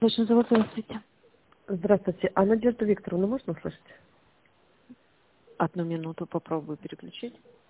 Очень зовут, здравствуйте. Здравствуйте. А Надежду Викторовну можно услышать? 1 минуту попробую переключить.